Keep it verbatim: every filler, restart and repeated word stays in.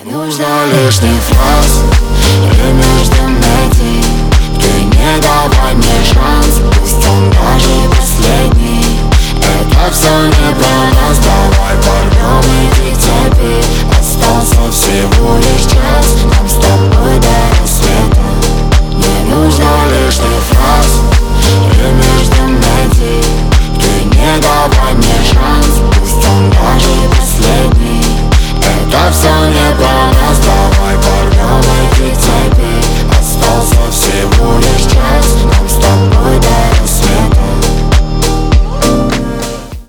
нужно лишних фраз и между найти. Ты не давай мне шанс, пусть он даже последний. Это все не про нас, давай